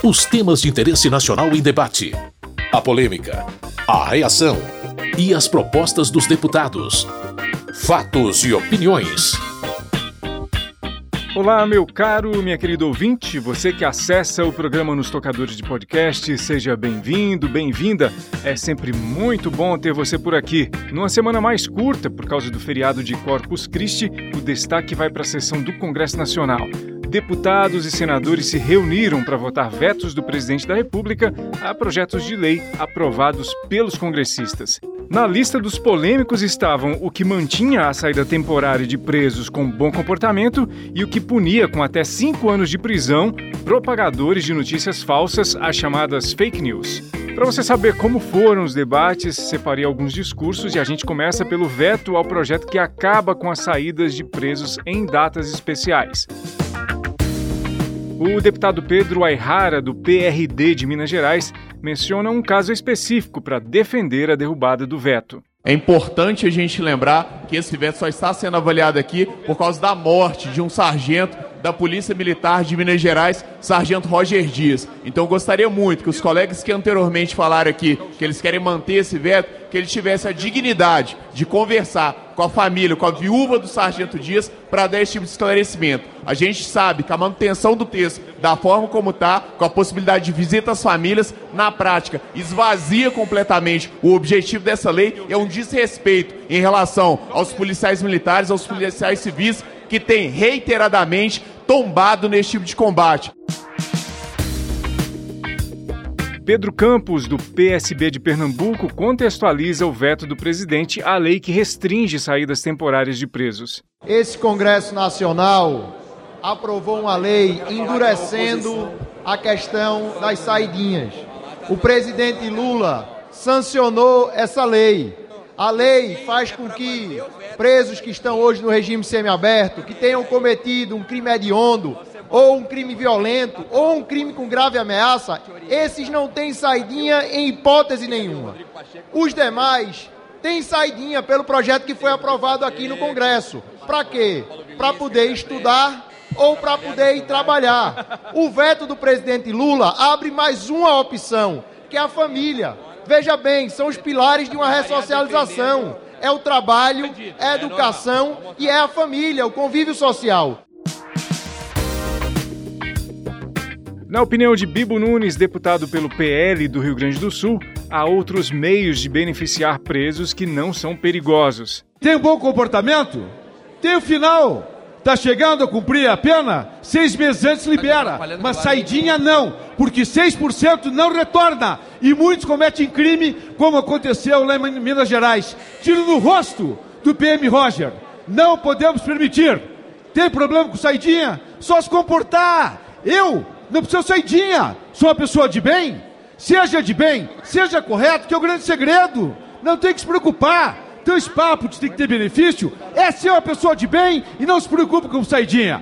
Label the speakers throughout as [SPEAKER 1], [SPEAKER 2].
[SPEAKER 1] Os temas de interesse nacional em debate, a polêmica, a reação e as propostas dos deputados. Fatos e opiniões.
[SPEAKER 2] Olá, meu caro, minha querida ouvinte, você que acessa o programa nos tocadores de podcast, seja bem-vindo, bem-vinda. É sempre muito bom ter você por aqui. Numa semana mais curta, por causa do feriado de Corpus Christi, o destaque vai para a sessão do Congresso Nacional. Deputados e senadores se reuniram para votar vetos do presidente da República a projetos de lei aprovados pelos congressistas. Na lista dos polêmicos estavam o que mantinha a saída temporária de presos com bom comportamento e o que punia com até 5 anos de prisão propagadores de notícias falsas, as chamadas fake news. Para você saber como foram os debates, separei alguns discursos e a gente começa pelo veto ao projeto que acaba com as saídas de presos em datas especiais. O deputado Pedro Aihara, do PRD de Minas Gerais, menciona um caso específico para defender a derrubada do veto.
[SPEAKER 3] É importante a gente lembrar que esse veto só está sendo avaliado aqui por causa da morte de um sargento da Polícia Militar de Minas Gerais, Sargento Roger Dias. Então eu gostaria muito que os colegas que anteriormente falaram aqui que eles querem manter esse veto, que ele tivesse a dignidade de conversar com a família, com a viúva do Sargento Dias, para dar esse tipo de esclarecimento. A gente sabe que a manutenção do texto, da forma como está, com a possibilidade de visita às famílias, na prática, esvazia completamente o objetivo dessa lei, é um desrespeito em relação aos policiais militares, aos policiais civis, que têm reiteradamente tombado nesse tipo de combate.
[SPEAKER 2] Pedro Campos, do PSB de Pernambuco, contextualiza o veto do presidente à lei que restringe saídas temporárias de presos.
[SPEAKER 4] Esse Congresso Nacional aprovou uma lei endurecendo a questão das saidinhas. O presidente Lula sancionou essa lei. A lei faz com que presos que estão hoje no regime semiaberto, que tenham cometido um crime hediondo, ou um crime violento, ou um crime com grave ameaça, esses não têm saidinha em hipótese nenhuma. Os demais têm saidinha pelo projeto que foi aprovado aqui no Congresso. Para quê? Para poder estudar ou para poder ir trabalhar. O veto do presidente Lula abre mais uma opção, que é a família. Veja bem, são os pilares de uma ressocialização. É o trabalho, é a educação e é a família, o convívio social.
[SPEAKER 2] Na opinião de Bibo Nunes, deputado pelo PL do Rio Grande do Sul, há outros meios de beneficiar presos que não são perigosos.
[SPEAKER 5] Tem um bom comportamento? Tem o final. Está chegando a cumprir a pena? 6 meses antes libera, mas saidinha não, porque 6% não retorna e muitos cometem crime, como aconteceu lá em Minas Gerais. Tiro no rosto do PM Roger. Não podemos permitir. Tem problema com saidinha? Só se comportar. Eu não preciso saidinha. Sou uma pessoa de bem. Seja de bem, seja correto, que é o grande segredo. Não tem que se preocupar. Então esse papo de tem que ter benefício é ser uma pessoa de bem e não se preocupe com saidinha.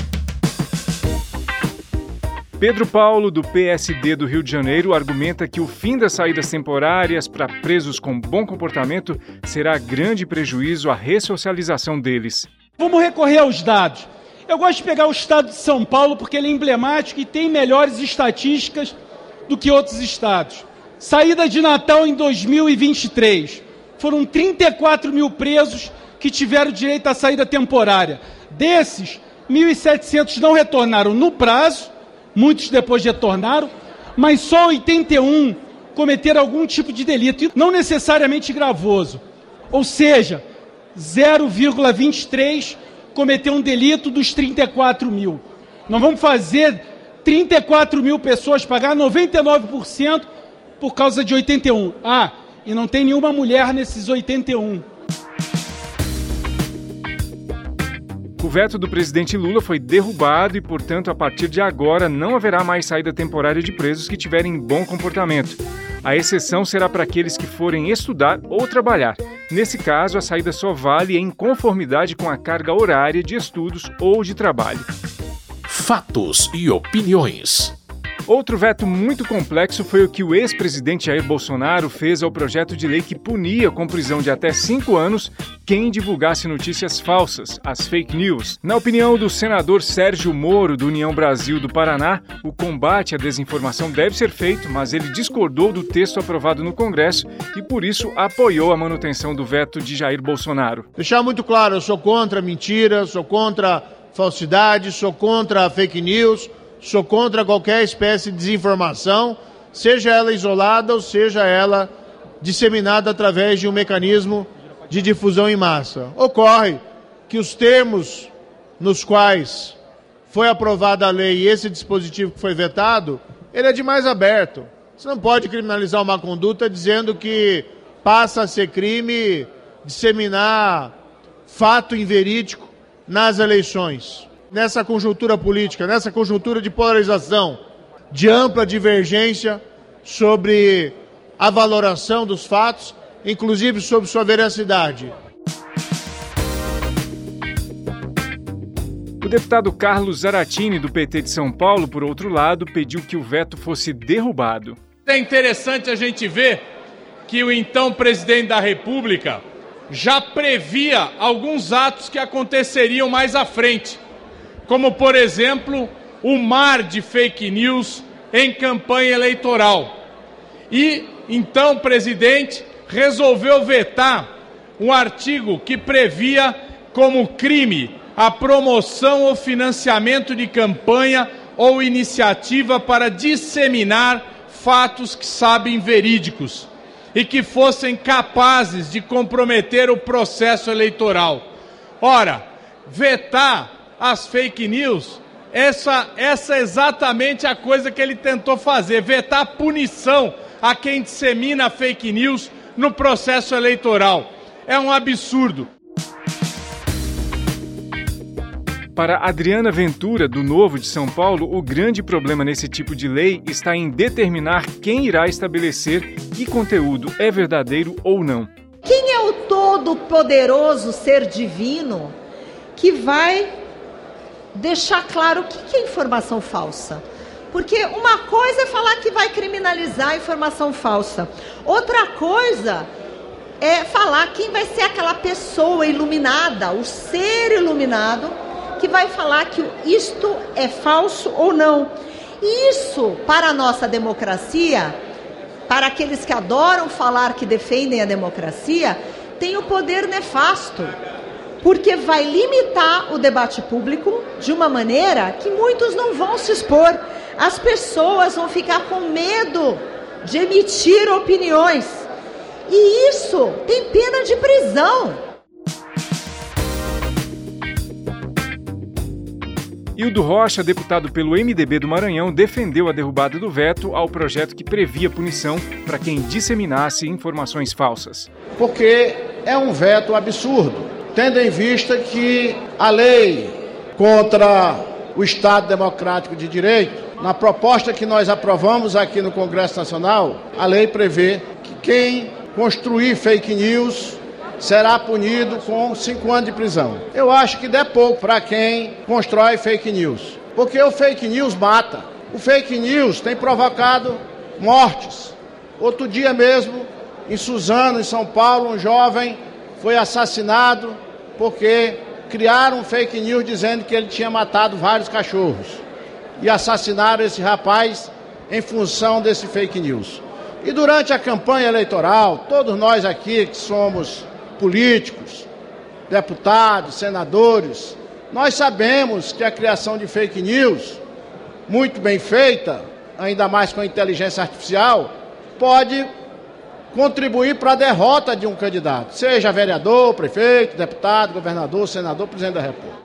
[SPEAKER 2] Pedro Paulo, do PSD do Rio de Janeiro, argumenta que o fim das saídas temporárias para presos com bom comportamento será grande prejuízo à ressocialização deles.
[SPEAKER 6] Vamos recorrer aos dados. Eu gosto de pegar o estado de São Paulo porque ele é emblemático e tem melhores estatísticas do que outros estados. Saída de Natal em 2023. Foram 34 mil presos que tiveram direito à saída temporária. Desses, 1.700 não retornaram no prazo, muitos depois retornaram, mas só 81 cometeram algum tipo de delito, não necessariamente gravoso. Ou seja, 0,23 cometeu um delito dos 34 mil. Nós vamos fazer 34 mil pessoas pagar 99% por causa de 81. E não tem nenhuma mulher nesses 81.
[SPEAKER 2] O veto do presidente Lula foi derrubado e, portanto, a partir de agora não haverá mais saída temporária de presos que tiverem bom comportamento. A exceção será para aqueles que forem estudar ou trabalhar. Nesse caso, a saída só vale em conformidade com a carga horária de estudos ou de trabalho.
[SPEAKER 1] Fatos e opiniões.
[SPEAKER 2] Outro veto muito complexo foi o que o ex-presidente Jair Bolsonaro fez ao projeto de lei que punia com prisão de até 5 anos quem divulgasse notícias falsas, as fake news. Na opinião do senador Sérgio Moro, do União Brasil do Paraná, o combate à desinformação deve ser feito, mas ele discordou do texto aprovado no Congresso e, por isso, apoiou a manutenção do veto de Jair Bolsonaro.
[SPEAKER 4] Deixar muito claro, eu sou contra mentira, sou contra falsidade, sou contra fake news, sou contra qualquer espécie de desinformação, seja ela isolada ou seja ela disseminada através de um mecanismo de difusão em massa. Ocorre que os termos nos quais foi aprovada a lei e esse dispositivo que foi vetado, ele é de mais aberto. Você não pode criminalizar uma conduta dizendo que passa a ser crime disseminar fato inverídico nas eleições. Nessa conjuntura política, nessa conjuntura de polarização, de ampla divergência sobre a valoração dos fatos, inclusive sobre sua veracidade.
[SPEAKER 2] O deputado Carlos Zaratini, do PT de São Paulo, por outro lado, pediu que o veto fosse derrubado.
[SPEAKER 7] É interessante a gente ver que o então presidente da República já previa alguns atos que aconteceriam mais à frente, como, por exemplo, o mar de fake news em campanha eleitoral. E, então, o presidente resolveu vetar um artigo que previa como crime a promoção ou financiamento de campanha ou iniciativa para disseminar fatos que sabem verídicos e que fossem capazes de comprometer o processo eleitoral. Ora, vetar as fake news, essa é exatamente a coisa que ele tentou fazer, vetar a punição a quem dissemina fake news no processo eleitoral. É um absurdo.
[SPEAKER 2] Para Adriana Ventura, do Novo de São Paulo, o grande problema nesse tipo de lei está em determinar quem irá estabelecer que conteúdo é verdadeiro ou não.
[SPEAKER 8] Quem é o todo-poderoso ser divino que vai deixar claro o que é informação falsa? Porque uma coisa é falar que vai criminalizar a informação falsa. Outra coisa é falar quem vai ser aquela pessoa iluminada, o ser iluminado, que vai falar que isto é falso ou não. E isso, para a nossa democracia, para aqueles que adoram falar que defendem a democracia, tem o poder nefasto, porque vai limitar o debate público de uma maneira que muitos não vão se expor. As pessoas vão ficar com medo de emitir opiniões. E isso tem pena de prisão.
[SPEAKER 2] Hildo Rocha, deputado pelo MDB do Maranhão, defendeu a derrubada do veto ao projeto que previa punição para quem disseminasse informações falsas.
[SPEAKER 9] Porque é um veto absurdo, tendo em vista que a lei contra o Estado Democrático de Direito, na proposta que nós aprovamos aqui no Congresso Nacional, a lei prevê que quem construir fake news será punido com 5 anos de prisão. Eu acho que der pouco para quem constrói fake news, porque o fake news mata. O fake news tem provocado mortes. Outro dia mesmo, em Suzano, em São Paulo, um jovem foi assassinado porque criaram um fake news dizendo que ele tinha matado vários cachorros. E assassinaram esse rapaz em função desse fake news. E durante a campanha eleitoral, todos nós aqui que somos políticos, deputados, senadores, nós sabemos que a criação de fake news, muito bem feita, ainda mais com a inteligência artificial, pode contribuir para a derrota de um candidato, seja vereador, prefeito, deputado, governador, senador, presidente da República.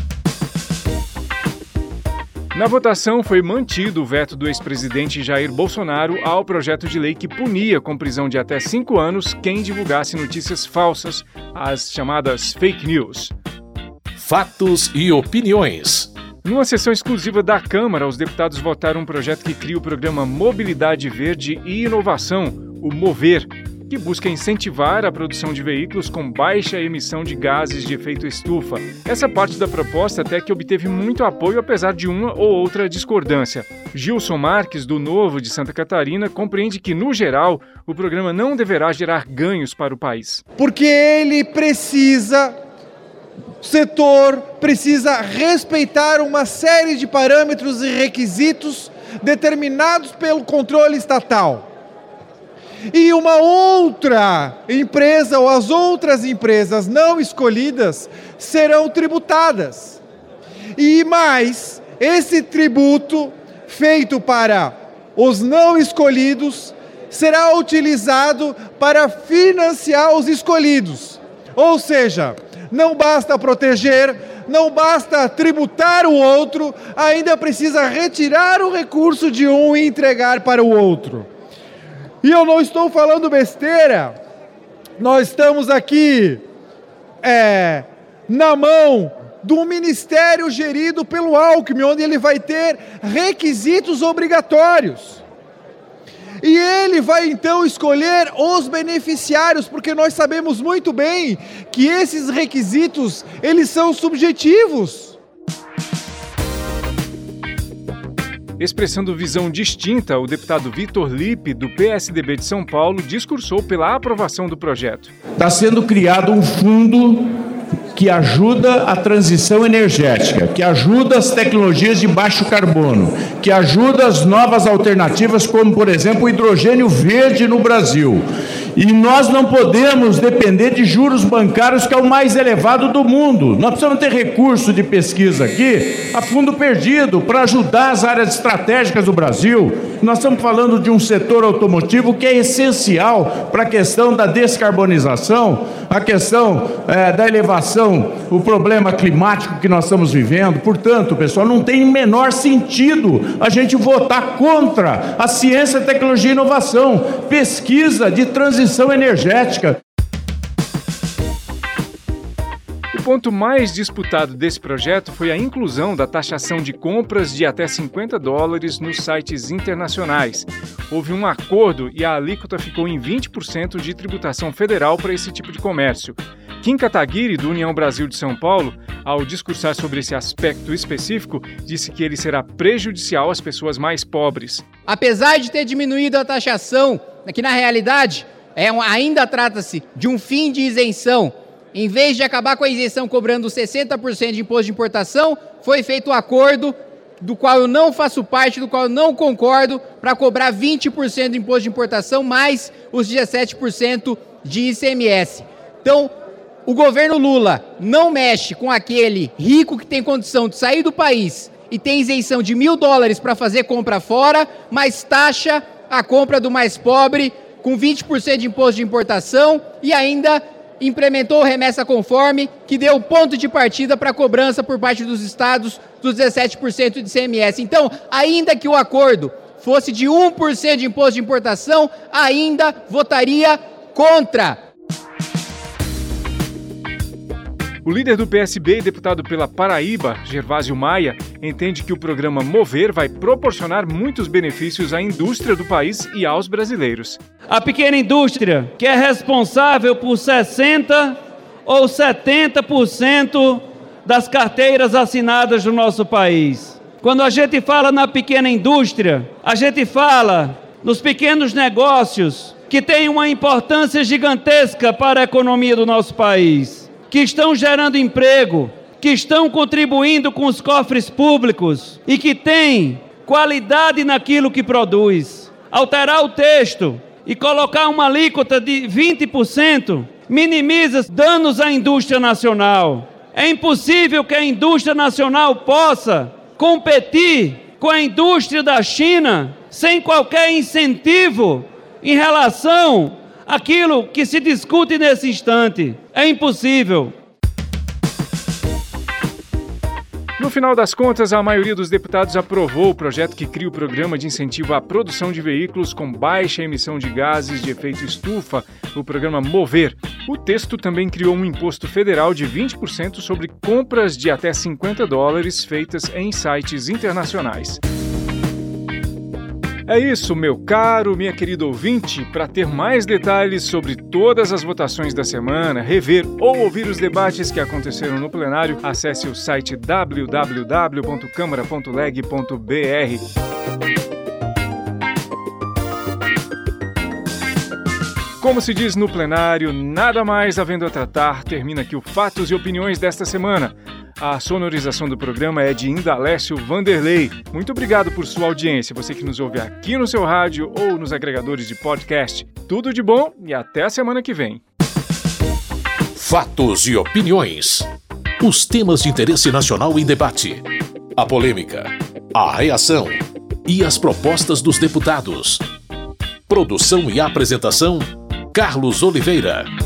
[SPEAKER 2] Na votação, foi mantido o veto do ex-presidente Jair Bolsonaro ao projeto de lei que punia com prisão de até 5 anos quem divulgasse notícias falsas, as chamadas fake news.
[SPEAKER 1] Fatos e opiniões.
[SPEAKER 2] Numa sessão exclusiva da Câmara, os deputados votaram um projeto que cria o programa Mobilidade Verde e Inovação, o MOVER. que busca incentivar a produção de veículos com baixa emissão de gases de efeito estufa. Essa parte da proposta até que obteve muito apoio, apesar de uma ou outra discordância. Gilson Marques, do Novo de Santa Catarina, compreende que, no geral, o programa não deverá gerar ganhos para o país.
[SPEAKER 10] Porque ele precisa... O setor precisa respeitar uma série de parâmetros e requisitos determinados pelo controle estatal. E uma outra empresa ou as outras empresas não escolhidas serão tributadas. E mais, esse tributo feito para os não escolhidos será utilizado para financiar os escolhidos. Ou seja, não basta proteger, não basta tributar o outro, ainda precisa retirar o recurso de um e entregar para o outro. E eu não estou falando besteira, nós estamos aqui na mão do ministério gerido pelo Alckmin, onde ele vai ter requisitos obrigatórios. E ele vai então escolher os beneficiários, porque nós sabemos muito bem que esses requisitos, eles são subjetivos.
[SPEAKER 2] Expressando visão distinta, o deputado Vitor Lippe, do PSDB de São Paulo, discursou pela aprovação do projeto.
[SPEAKER 11] Está sendo criado um fundo que ajuda a transição energética, que ajuda as tecnologias de baixo carbono, que ajuda as novas alternativas, como, por exemplo, o hidrogênio verde no Brasil. E nós não podemos depender de juros bancários, que é o mais elevado do mundo. Nós precisamos ter recurso de pesquisa aqui a fundo perdido para ajudar as áreas estratégicas do Brasil. Nós estamos falando de um setor automotivo que é essencial para a questão da descarbonização, a questão da elevação, o problema climático que nós estamos vivendo. Portanto, pessoal, não tem o menor sentido a gente votar contra a ciência, tecnologia e inovação, pesquisa de transição energética.
[SPEAKER 2] O ponto mais disputado desse projeto foi a inclusão da taxação de compras de até $50 nos sites internacionais. Houve um acordo e a alíquota ficou em 20% de tributação federal para esse tipo de comércio. Kim Kataguiri, do União Brasil de São Paulo, ao discursar sobre esse aspecto específico, disse que ele será prejudicial às pessoas mais pobres.
[SPEAKER 12] Apesar de ter diminuído a taxação, que na realidade ainda trata-se de um fim de isenção, em vez de acabar com a isenção cobrando 60% de imposto de importação, foi feito um acordo do qual eu não faço parte, do qual eu não concordo, para cobrar 20% de imposto de importação mais os 17% de ICMS. Então, o governo Lula não mexe com aquele rico que tem condição de sair do país e tem isenção de $1.000 para fazer compra fora, mas taxa a compra do mais pobre com 20% de imposto de importação e ainda implementou remessa conforme, que deu ponto de partida para a cobrança por parte dos estados dos 17% de ICMS. Então, ainda que o acordo fosse de 1% de imposto de importação, ainda votaria contra.
[SPEAKER 2] O líder do PSB e deputado pela Paraíba, Gervásio Maia, entende que o programa Mover vai proporcionar muitos benefícios à indústria do país e aos brasileiros.
[SPEAKER 13] A pequena indústria, que é responsável por 60% ou 70% das carteiras assinadas do nosso país. Quando a gente fala na pequena indústria, a gente fala nos pequenos negócios que têm uma importância gigantesca para a economia do nosso país, que estão gerando emprego, que estão contribuindo com os cofres públicos e que têm qualidade naquilo que produz. Alterar o texto e colocar uma alíquota de 20% minimiza danos à indústria nacional. É impossível que a indústria nacional possa competir com a indústria da China sem qualquer incentivo em relação àquilo que se discute nesse instante. É impossível.
[SPEAKER 2] No final das contas, a maioria dos deputados aprovou o projeto que cria o programa de incentivo à produção de veículos com baixa emissão de gases de efeito estufa, o programa Mover. O texto também criou um imposto federal de 20% sobre compras de até $50 feitas em sites internacionais. É isso, meu caro, minha querida ouvinte. Para ter mais detalhes sobre todas as votações da semana, rever ou ouvir os debates que aconteceram no plenário, acesse o site www.câmara.leg.br. Como se diz no plenário, nada mais havendo a tratar, termina aqui o Fatos e Opiniões desta semana. A sonorização do programa é de Indalécio Vanderlei. Muito obrigado por sua audiência, você que nos ouve aqui no seu rádio ou nos agregadores de podcast. Tudo de bom e até a semana que vem.
[SPEAKER 1] Fatos e Opiniões. Os temas de interesse nacional em debate. A polêmica, a reação e as propostas dos deputados. Produção e apresentação, Carlos Oliveira.